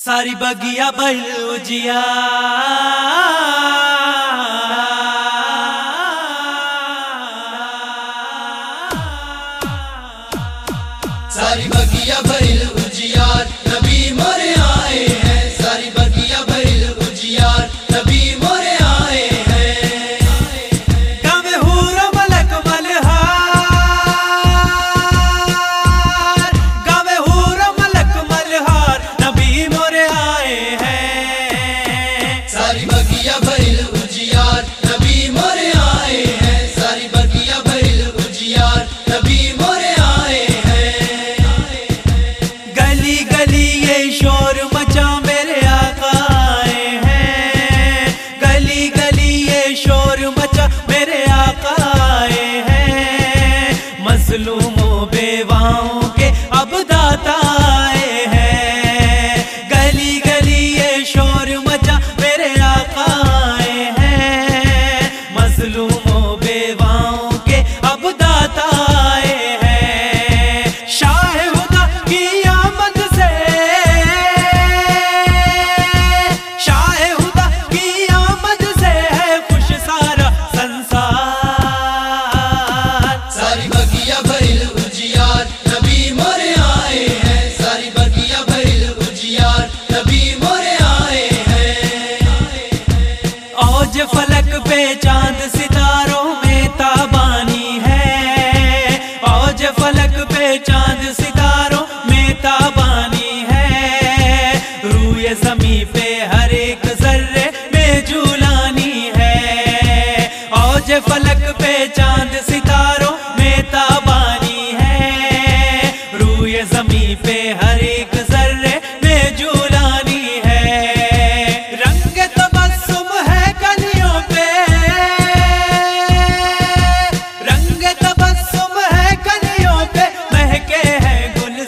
सारी बगिया बैल उजिया, सारी बगिया बैल उजियार नबी मोरे आए हैं। सारी बगिया बैल उजियार नबी मोरे आए हैं। गावे हूर मलक मल्हार, गावे हूर मलक मल्हार नबी मोरे आए हैं। सारी बगिया बैल उजियार नबी मोरे आए हैं। सारी बगिया बैल उजियार नबी मोरे आए हैं। गली गली ये शोर मचा मेरे आका आए हैं। गली गली ये शोर मचा मेरे आका आए हैं। मजलूमों बेवाओं के अब दाता आए हैं। गली गली ये शोर मचा मेरे आका आए हैं। मजलूमों बेवाओं के अब दाता आए हैं। शाह हुदा की आमद से, शाह हुदा की आमद से है खुश सारा संसार। सारी बगिया बैल उजियार नबी मोरे आए हैं। सारी बगिया बैल उजियार नबी मोरे आए हैं। औज फलक पे चांद सितारों में ताबानी है। औज फलक पे चांद सितारों में ताबानी है। रूए ज़मीं पे हर एक जर्रे में झूलानी है। औज फलक पे चांद सितारों में ताबानी है। रूए ज़मीं पे हर एक जर्रे में झूलानी है। रंग तबस्सुम है कलियों पे, रंग तबस्सुम है कलियों पे, महके हैं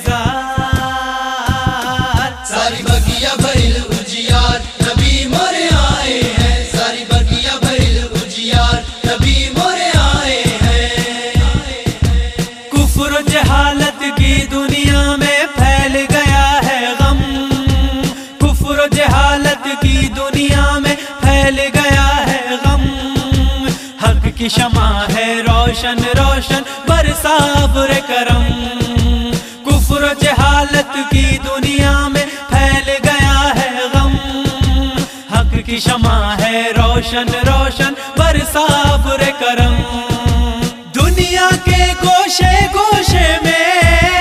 गुलजार। सारी बगिया बैल उजियार नबी मोरे आए हैं। सारी बगिया बैल उजियार नबी मोरे आए हैं। कुफ्र जहालत की दुनिया में फैल गया है गम। कुफ्र जहालत की दुनिया में फैल गया है गम। हक की शमा है रोशन रोशन बरसा अब्र करम। कुफ्र जहालत की दुनिया में फैल गया है गम। हक की शमा है रोशन रोशन बरसा अब्र करम। दुनिया के गोशे गोशे में,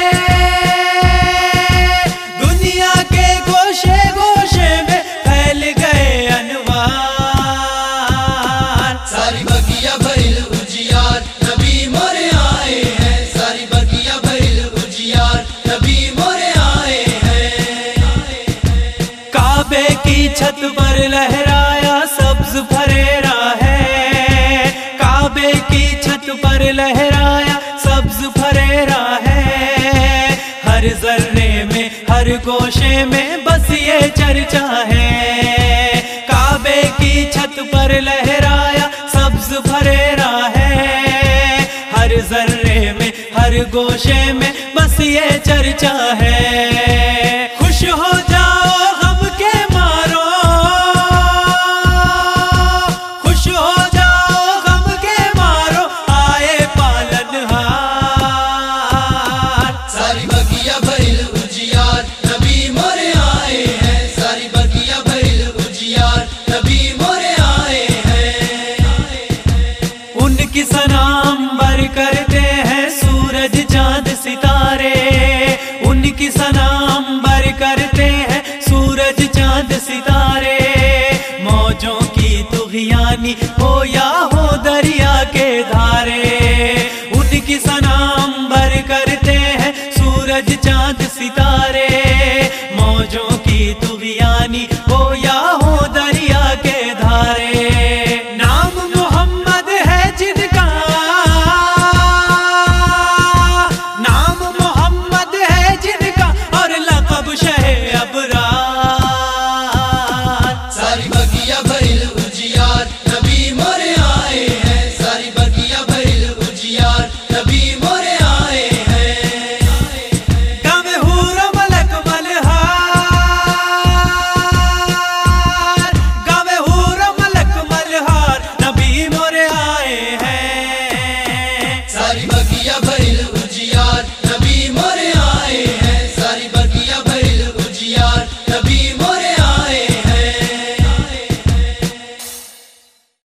दुनिया के गोशे गोशे में फैल गए अनवार। सारी बगिया बैल उजियार नबी मोरे आए हैं। सारी बगिया बैल उजियार नबी मोरे आए हैं। काबे की छत पर लहराया सब्ज फरेरा है। काबे की छत पर लहराया सब्ज फरेरा है। हर जर्रे में हर गोशे में बस ये चर्चा है। काबे की छत पर लहराया सब्ज फरेरा है। हर जर्रे में हर गोशे में बस ये चर्चा है। खुश हो जाओ गम के मारो, खुश हो जाओ गम के मारो, आए पालनहार। सारी बगिया बैल उजियार नबी मोरे आए हैं। सारी बगिया बैल उजियार नबी मोरे आए हैं। उनकी सलाम बर करते हैं सूरज चांद सितारे। उनकी सलाम बर करते हैं सूरज चांद सितारे। मौजों की तुग़यानी हो या हो दरिया के धारे। उनकी सलाम बर करते हैं सूरज चांद सितारे। मौजों की तुग़यानी हो